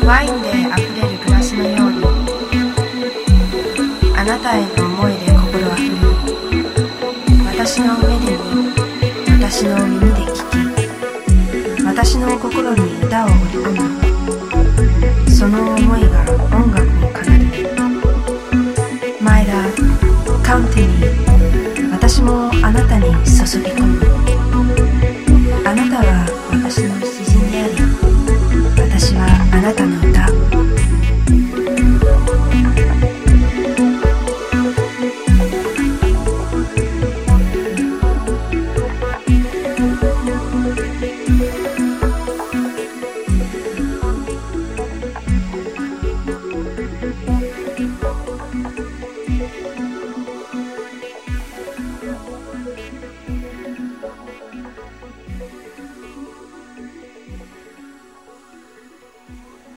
ワインであふれるグラスのように、あなたへの思いで心あふれる。私の目で見、私の耳で聞き、私の心に歌を織り込む。その思いが音楽に奏でる。前田カウンティに、私もあなたに注ぎ込む。あなたは私の詩人であり、私はあなたの